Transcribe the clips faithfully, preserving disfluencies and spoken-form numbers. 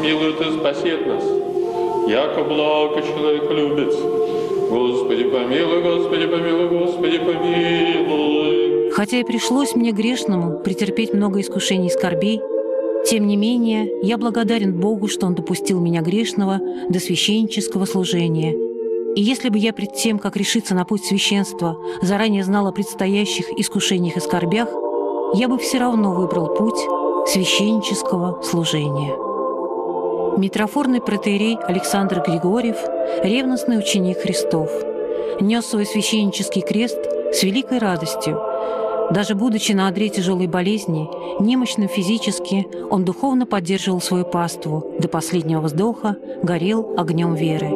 помилует и спасет нас, яко благо человеколюбец. Господи, помилуй, Господи, помилуй, Господи, помилуй. Хотя и пришлось мне грешному претерпеть много искушений и скорбей, тем не менее, я благодарен Богу, что Он допустил меня грешного до священнического служения. И если бы я пред тем, как решиться на путь священства, заранее знал о предстоящих искушениях и скорбях, я бы все равно выбрал путь священнического служения. Митрофорный протоиерей Александр Григорьев, ревностный ученик Христов, нес свой священнический крест с великой радостью. Даже будучи на одре тяжелой болезни, немощным физически, он духовно поддерживал свою паству, до последнего вздоха горел огнем веры.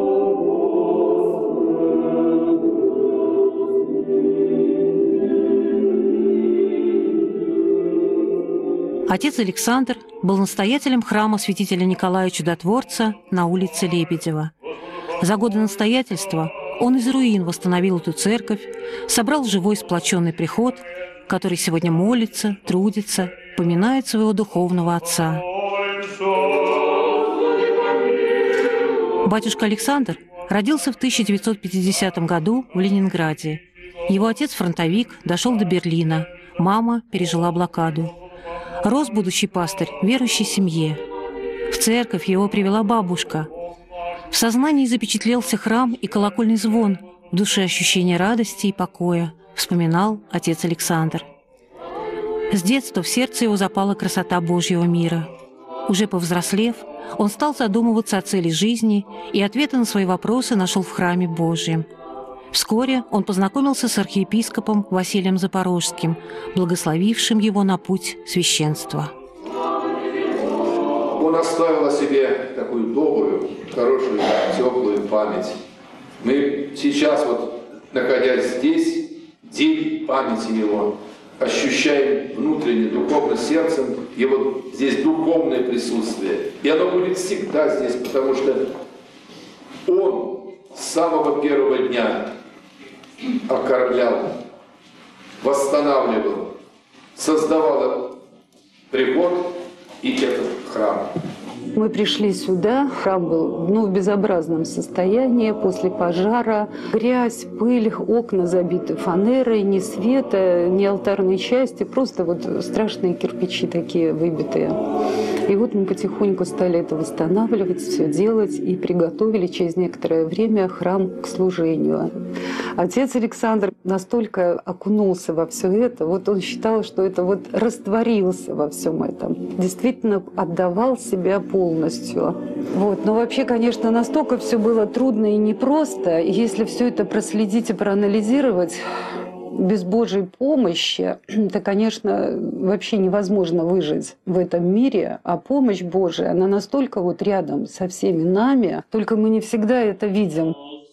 Отец Александр был настоятелем храма святителя Николая Чудотворца на улице Лебедева. За годы настоятельства он из руин восстановил эту церковь, собрал живой сплоченный приход, который сегодня молится, трудится, поминает своего духовного отца. Батюшка Александр родился в тысяча девятьсот пятидесятом году в Ленинграде. Его отец, фронтовик, дошел до Берлина, мама пережила блокаду. Рос будущий пастырь в верующей семье. В церковь его привела бабушка. В сознании запечатлелся храм и колокольный звон, в душе ощущение радости и покоя, вспоминал отец Александр. С детства в сердце его запала красота Божьего мира. Уже повзрослев, он стал задумываться о цели жизни и ответы на свои вопросы нашел в храме Божьем. Вскоре он познакомился с архиепископом Василием Запорожским, благословившим его на путь священства. Он оставил о себе такую добрую, хорошую, теплую память. Мы сейчас, вот, находясь здесь, день памяти его, ощущаем внутренне, духовно сердцем его здесь духовное присутствие. И оно будет всегда здесь, потому что он с самого первого дня окормлял, восстанавливал, создавал приход и этот храм. Мы пришли сюда, храм был ну, в безобразном состоянии после пожара. Грязь, пыль, окна забиты фанерой, ни света, ни алтарной части, просто вот страшные кирпичи такие выбитые. И вот мы потихоньку стали это восстанавливать, все делать и приготовили через некоторое время храм к служению. Отец Александр настолько окунулся во все это, вот он считал, что это вот растворился во всем этом. Действительно отдавал себя полностью. Вот. Но вообще, конечно, настолько все было трудно и непросто. И если все это проследить и проанализировать, без Божьей помощи, то, конечно, вообще невозможно выжить в этом мире. А помощь Божия, она настолько вот рядом со всеми нами, только мы не всегда это видим.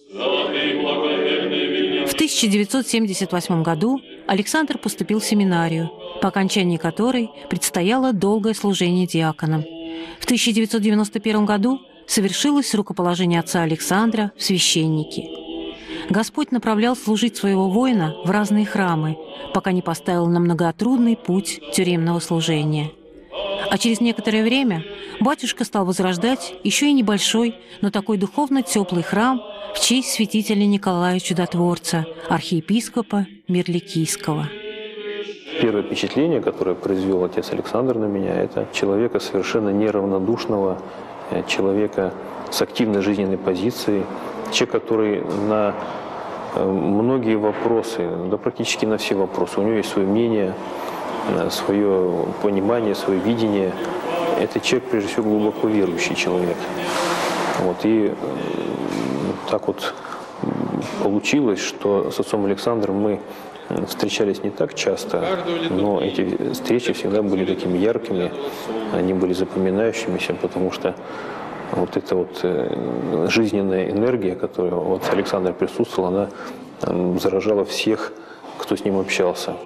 В тысяча девятьсот семьдесят восьмом году Александр поступил в семинарию, по окончании которой предстояло долгое служение диаконом. В тысяча девятьсот девяносто первом году совершилось рукоположение отца Александра в священники. Господь направлял служить своего воина в разные храмы, пока не поставил на многотрудный путь тюремного служения. А через некоторое время батюшка стал возрождать еще и небольшой, но такой духовно теплый храм в честь святителя Николая Чудотворца, архиепископа Мирликийского. Первое впечатление, которое произвел отец Александр на меня, это человека совершенно неравнодушного, человека с активной жизненной позицией, человек, который на многие вопросы, да практически на все вопросы, у него есть свое мнение, свое понимание, свое видение. Это человек, прежде всего, глубоко верующий человек. Вот, и так вот получилось, что с отцом Александром мы встречались не так часто, но эти встречи всегда были такими яркими, они были запоминающимися, потому что вот эта вот жизненная энергия, которая у отца Александра присутствовала, она заражала всех, кто с ним общался.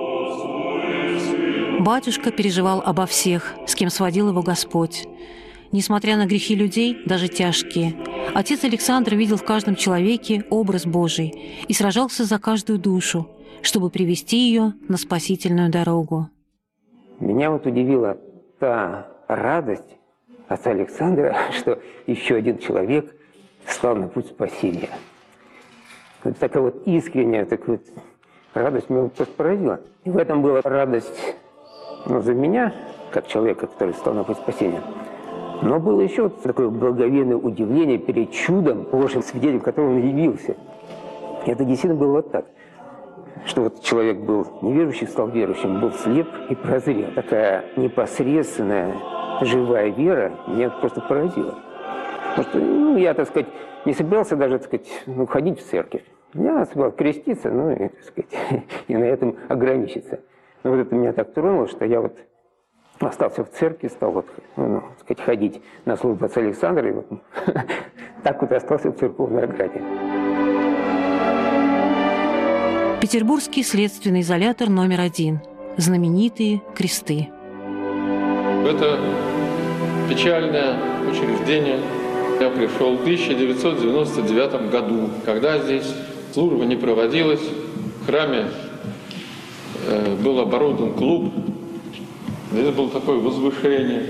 Батюшка переживал обо всех, с кем сводил его Господь. Несмотря на грехи людей, даже тяжкие, отец Александр видел в каждом человеке образ Божий и сражался за каждую душу, чтобы привести ее на спасительную дорогу. Меня вот удивила та радость, отца Александра, что еще один человек стал на путь спасения. Вот такая вот искренняя такая вот радость меня просто поразила. И в этом была радость, ну, за меня, как человека, который стал на путь спасения. Но было еще вот такое благоговейное удивление перед чудом, Божьим свидетелем, которого он явился. И это действительно было вот так. Что вот человек был неверующий, стал верующим, был слеп и прозрел. Такая непосредственная, живая вера меня просто поразила. Потому что, ну, я, так сказать, не собирался даже, так сказать, ну, ходить в церковь. Я собирался креститься, ну, и, так сказать, и на этом ограничиться. Но вот это меня так тронуло, что я вот остался в церкви, стал вот, ну, так сказать, ходить на службу отца Александра, и вот так вот остался в церковной ограде. Петербургский следственный изолятор номер один. Знаменитые кресты. Это печальное учреждение. Я пришел в тысяча девятьсот девяносто девятом году, когда здесь служба не проводилась. В храме э, был оборудован клуб. Здесь было такое возвышение.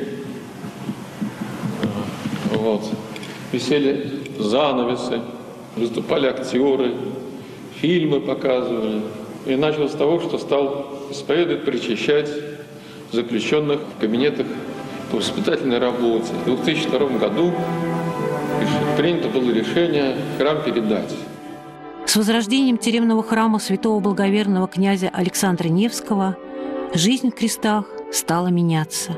Вот. Висели занавесы, выступали актеры, фильмы показывали. И начал с того, что стал исповедовать, причащать заключенных в кабинетах по воспитательной работе. В две тысячи втором году принято было решение храм передать. С возрождением тюремного храма святого благоверного князя Александра Невского жизнь в крестах стала меняться.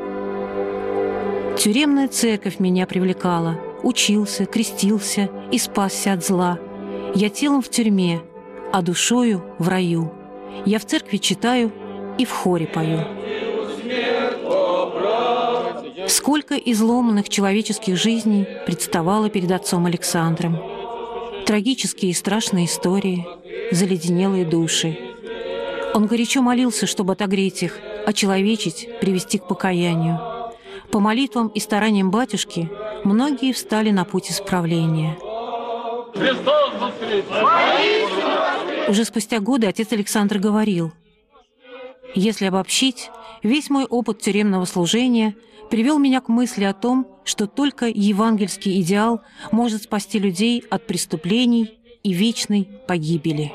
Тюремная церковь меня привлекала. Учился, крестился и спасся от зла. Я телом в тюрьме, а душою в раю. Я в церкви читаю и в хоре пою. Сколько изломанных человеческих жизней представало перед отцом Александром. Трагические и страшные истории, заледенелые души. Он горячо молился, чтобы отогреть их, очеловечить, привести к покаянию. По молитвам и стараниям батюшки многие встали на путь исправления. Христос воскрес! Уже спустя годы отец Александр говорил: «Если обобщить, весь мой опыт тюремного служения привел меня к мысли о том, что только евангельский идеал может спасти людей от преступлений и вечной погибели».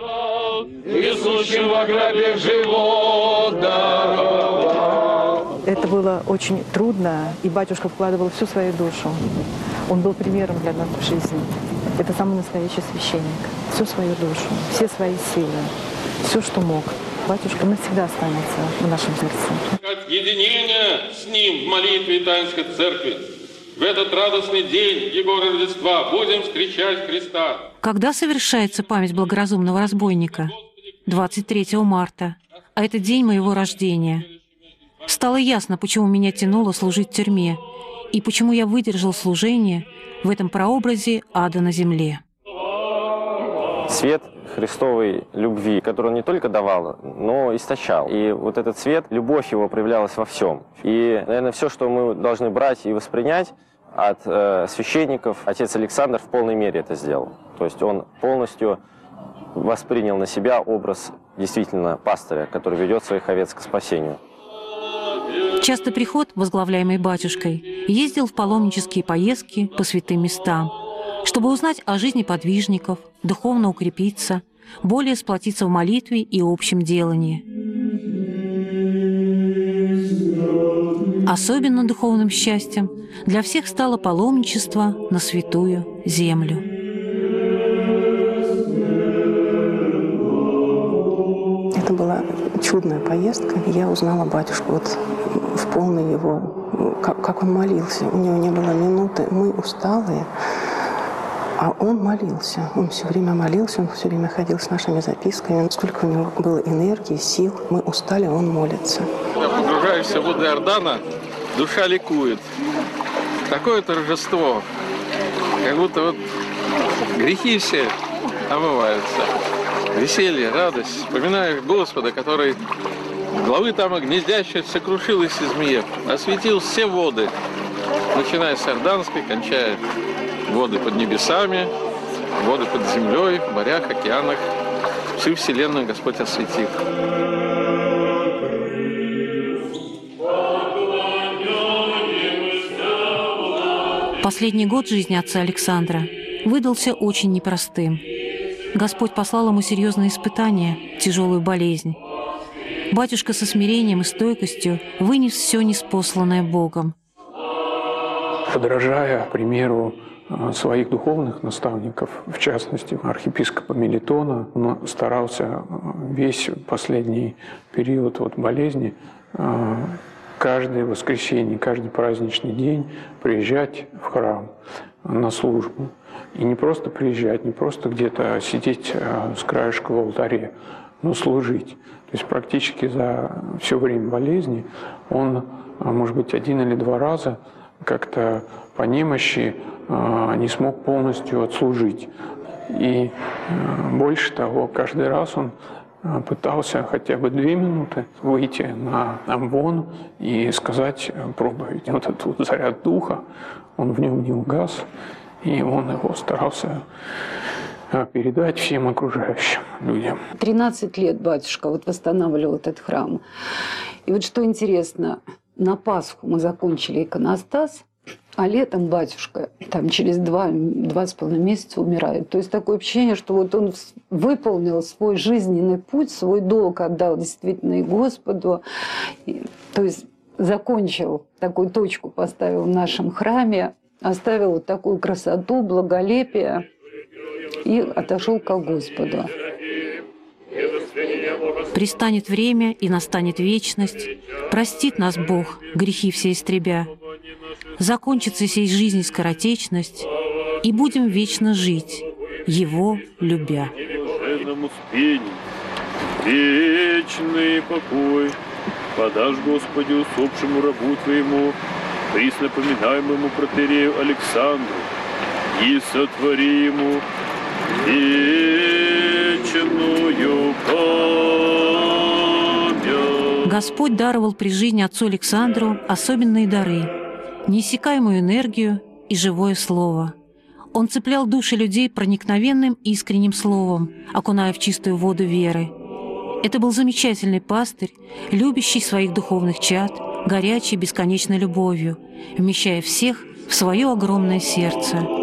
Это было очень трудно, и батюшка вкладывал всю свою душу. Он был примером для нас в жизни. Это самый настоящий священник. Всю свою душу, все свои силы, все, что мог. Батюшка навсегда останется в нашем сердце. От единения с Ним в молитве и таинской церкви в этот радостный день Его Рождества будем встречать Христа. Когда совершается память благоразумного разбойника? двадцать третьего марта. А это день моего рождения. Стало ясно, почему меня тянуло служить в тюрьме и почему я выдержал служение в этом прообразе ада на земле. Свет Христовой любви, которую он не только давал, но источал. И вот этот свет, любовь его проявлялась во всем. И, наверное, все, что мы должны брать и воспринять от э, священников, отец Александр в полной мере это сделал. То есть он полностью воспринял на себя образ действительно пастыря, который ведет своих овец к спасению. Часто приход, возглавляемый батюшкой, ездил в паломнические поездки по святым местам, чтобы узнать о жизни подвижников, духовно укрепиться, более сплотиться в молитве и общем делании. Особенно духовным счастьем для всех стало паломничество на святую землю. Это была чудная поездка. Я узнала батюшку вот в полной его, как, как он молился. У него не было минуты. Мы усталые, а он молился. Он все время молился, он все время ходил с нашими записками. Сколько у него было энергии, сил. Мы устали, он молится. Когда погружаешься в воды Иордана, душа ликует. Такое торжество, как будто вот грехи все омываются. Веселье, радость. Вспоминаешь Господа, который главы там гнездящейся крушилась и змеев, осветил все воды, начиная с Иорданской, кончая воды под небесами, воды под землей, в морях, океанах. Всю вселенную Господь осветил. Последний год жизни отца Александра выдался очень непростым. Господь послал ему серьезные испытания, тяжелую болезнь. Батюшка со смирением и стойкостью вынес все ниспосланное Богом. Подражая примеру своих духовных наставников, в частности архиепископа Мелитона, он старался весь последний период вот болезни каждое воскресенье, каждый праздничный день приезжать в храм на службу. И не просто приезжать, не просто где-то сидеть с краешка в алтаре, но служить. То есть практически за все время болезни он, может быть, один или два раза как-то по немощи не смог полностью отслужить. И больше того, каждый раз он пытался хотя бы две минуты выйти на амвон и сказать проповедь. Вот этот вот заряд духа, он в нем не угас, и он его старался передать всем окружающим людям. тринадцать лет батюшка вот восстанавливал этот храм. И вот что интересно, на Пасху мы закончили иконостас, а летом батюшка там через два, два с половиной месяца умирает. То есть такое ощущение, что вот он выполнил свой жизненный путь, свой долг отдал действительно и Господу. И, то есть закончил, такую точку поставил в нашем храме, оставил вот такую красоту, благолепие и отошел к Господу. Пристанет время, и настанет вечность, простит нас Бог, грехи все истребя. Закончится сей жизни скоротечность, и будем вечно жить, Его любя. Вечный покой подашь, Господи, усопшему рабу Твоему, присно поминаемому протоиерею Александру, и сотвори ему вечную память. Господь даровал при жизни отцу Александру особенные дары, неиссякаемую энергию и живое слово. Он цеплял души людей проникновенным искренним словом, окуная в чистую воду веры. Это был замечательный пастырь, любящий своих духовных чад, горячей бесконечной любовью, вмещая всех в свое огромное сердце.